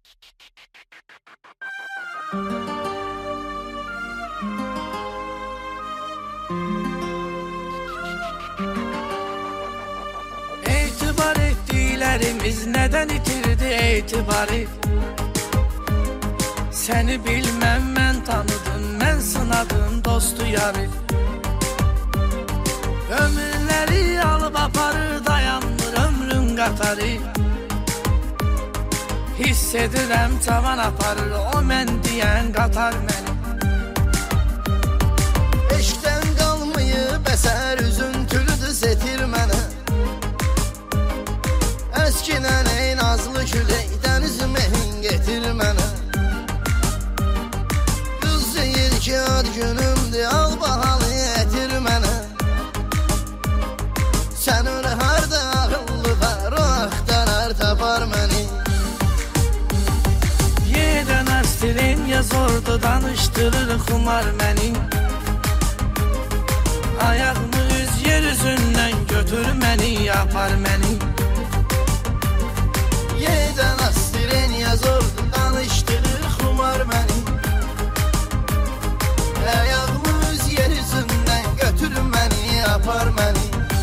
Etibar ettiklerimiz neden itirdi etibarı? Seni bilmem ben tanıdım, ben sınadım dostu yarı. Ömürleri alıp aparır, dayanmır ömrün qatarı. Hissedirəm tavan aparır, o mən deyən qatar məni. Eşkdən qalmayıb əsər üzüntülüdür setir mənə. Əskinən ey nazlı külək, dəniz mehin getir mənə. Qız deyir ki ad günümdür, al bahalı etir mənə. Sən öyle harda ağıllı var, o axtarar tapar məni. Yedən astilin ya zordu, danışdırır xumar məni. Ayağımı üz yer üzündən götür məni, yapar məni. Yedən astilin ya zordu, danışdırır xumar məni. Ayağımı üz yer üzündən götür məni, yapar məni.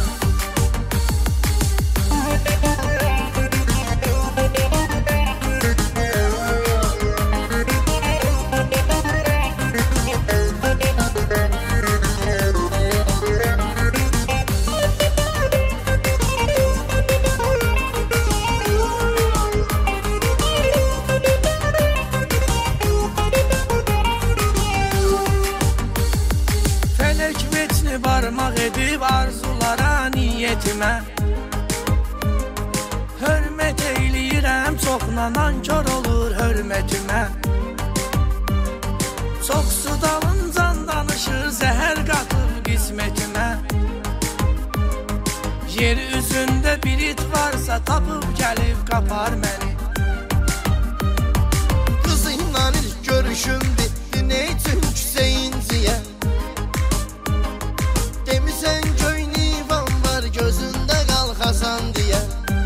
Barmaq edib arzulara, niyetimə. Hörmət eyləyirəm, çoxla nankor olur hörmətimə. Çox su dalıncan danışır, zəhər qatıb qismətimə. Yer üzündə bir it varsa, tapıb gəlib qapar məni. Qızınla ilk görüşüm bitdi, ne üçün küsəyinciyə? Demisən göynüvan var, gözündə qalxasan deyə.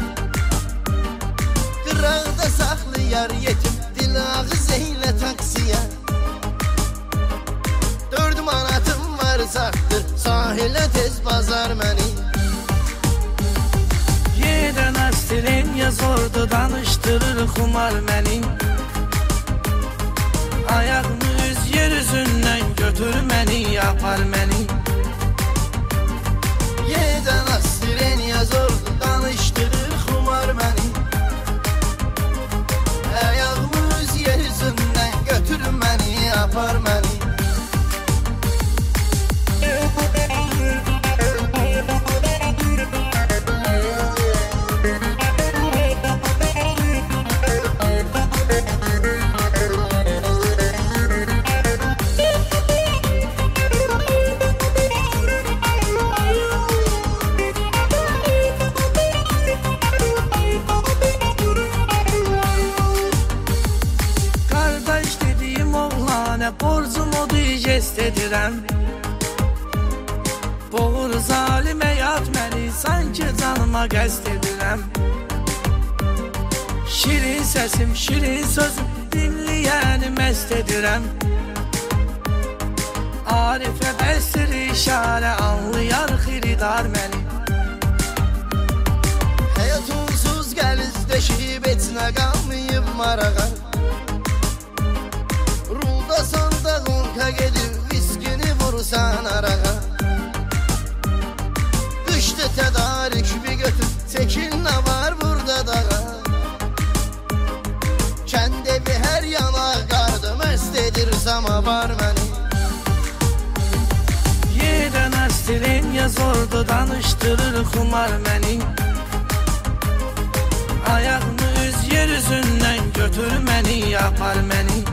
Qıraqda saxlayar yetim, dil ağız eylə taksiyə. 4 manatım var saxdır, sahilə tez bazar məni. Yedən astilin ya zordu, danışdırır xumar məni. Ayağımı üz yer üzündən götür məni, yapar məni. Yedən astilin ya zordu, danışdırır xumar məni. Ayağımı üz yer üzündən götür məni, yapar məni. Borcum odur, jest edirəm. Boğur zalim həyat məni, sanki canıma qəsd edirəm. Şirin səsim, şirin sözüm, dinləyəni məst edirəm. Arifə bəstir işarə, anlayar xiridar məni. Həyat unsuz gəliz deşib, etinə qalmayıb marağa. Ruldasan da qonqa gedib, viskini vursan arağa. Qışdı tədarik bir götür, çəkil nə var burada dağa. Kənd evi hər yana qardı, məst edir samavar məni. Yedən astilin ya zordu, danışdırır xumar məni. Ayağımı üz yer üzündən götür məni, yapar məni.